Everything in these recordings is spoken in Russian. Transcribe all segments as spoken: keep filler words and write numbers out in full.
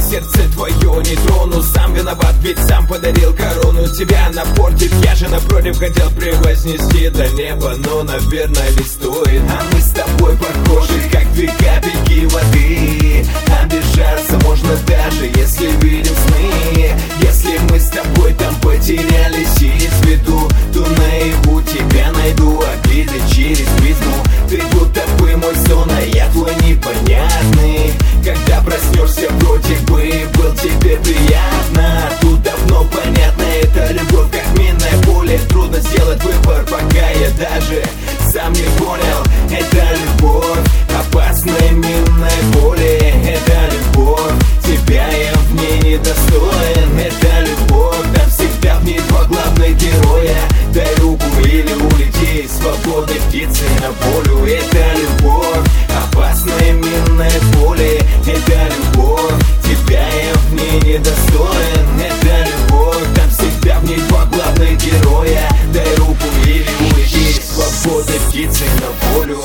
сердце твое не трону. Сам виноват, ведь сам подарил корону. Тебя напортить, я же напротив хотел превознести до неба, но, наверное, не стоит. А мы с тобой похожи, как две капельки воды. Обижаться можно даже, если видим сны. Если мы с тобой там потерялись из виду, то наяву тебя найду, обиды через призму. Ты будто бы мой сон, а я твой непонятный. Когда проснешься, вроде бы был тебе приятно. Тут давно понятно, это любовь как минное поле. Трудно сделать выбор, пока я даже сам не понял. Это любовь, опасное минное поле. Это любовь, тебя я в ней недостоин. Это любовь, там всегда в ней два главных героя. Дай руку или улети, свободной птицей на волю. Это любовь, опасное минное поле. Это любовь, тебя я в ней недостоин. Это любовь, там всегда в ней два главных героя. Дай руку или улети, свободной птицей на волю.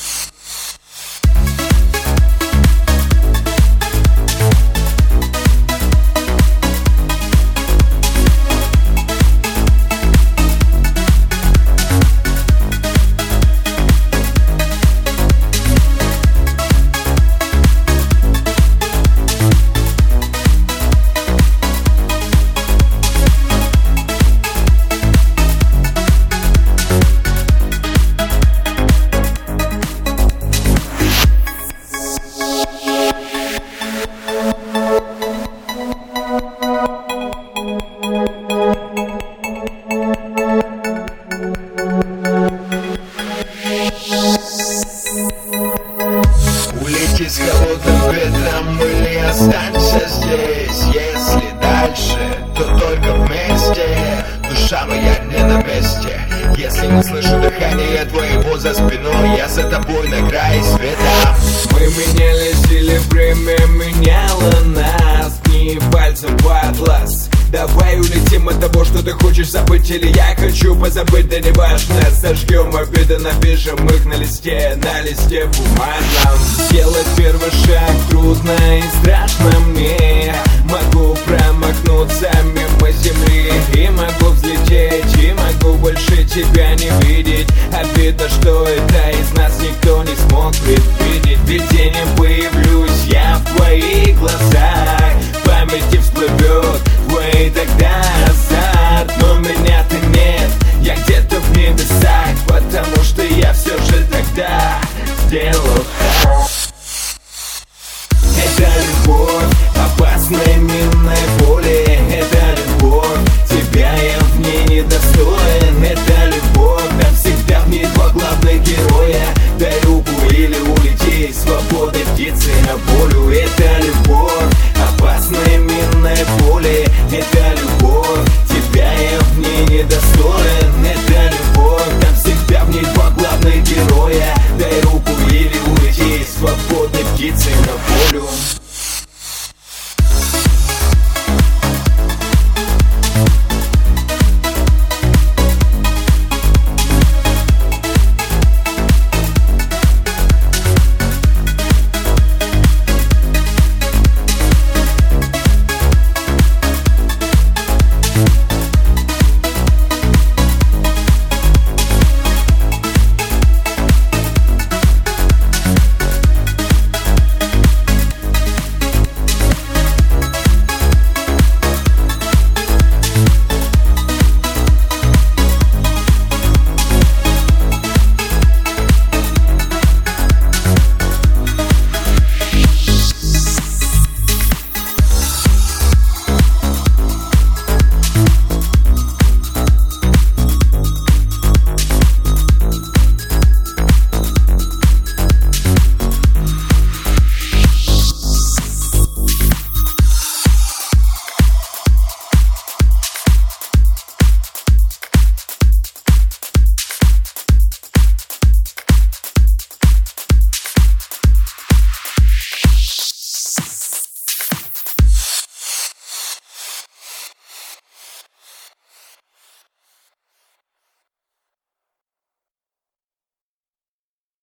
Улети с холодным ветром или останься здесь. Если дальше, то только вместе. Душа моя не на месте. Если не слышу дыхания твоего за спиной, я за тобой на край света. Мы менялись или время меняло нас, не пальцем в атлас. Давай улетим от того, что ты хочешь забыть, или я хочу позабыть, да не важно. Сожгем обиды, напишем их на листе, на листе бумажном. Сделать первый шаг трудно и страшно мне. Могу промахнуться мимо земли и могу взлететь, и могу больше тебя не видеть. Обидно, что это из нас никто не смог предвидеть. Видением появлюсь я в твоих глазах, в памяти всплывет твой тогда азарт. Но меня-то нет, я где-то в небесах, потому что я все же тогда сделал так. Это любовь, опасное минное поле. Это любовь, тебя я в ней недостоин. Это любовь, там всегда в ней два главных героя. Дай руку или улети, свободной птицей на волю. Это любовь, опасное минное поле. Это любовь, тебя я в ней недостоин. Это любовь, там всегда в ней два главных героя. Дай руку или улети, свободной птицей на волю.